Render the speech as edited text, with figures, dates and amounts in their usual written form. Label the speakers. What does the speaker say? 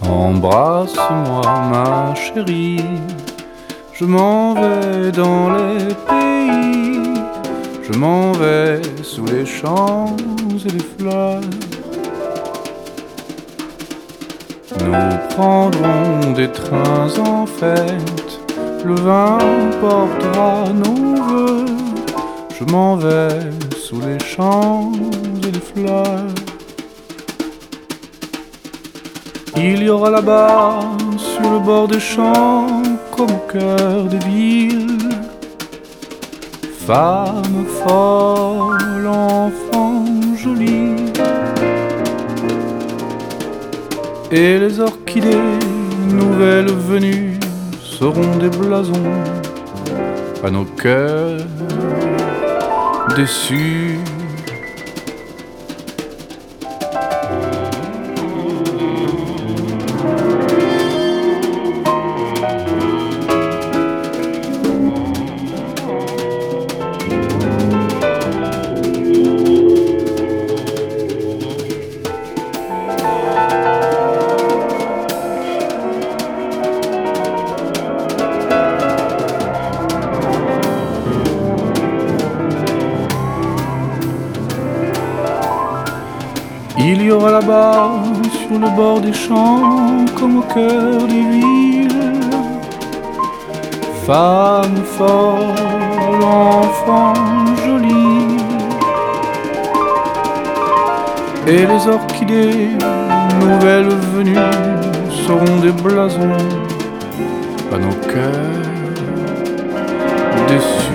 Speaker 1: Embrasse-moi ma chérie, je m'en vais dans les pays, je m'en vais sous les champs et les fleurs. Nous prendrons des trains en fête, le vin portera nos vœux. Je m'en vais sous les champs et les fleurs. Il y aura là-bas, sur le bord des champs, comme au cœur des villes, femmes folles, enfants jolis, et les orchidées nouvelles venues seront des blasons à nos cœurs déçus. Il y aura là-bas, sur le bord des champs, comme au cœur des villes, femmes folles, enfants jolis, et les orchidées nouvelles venues seront des blasons à nos cœurs déçus.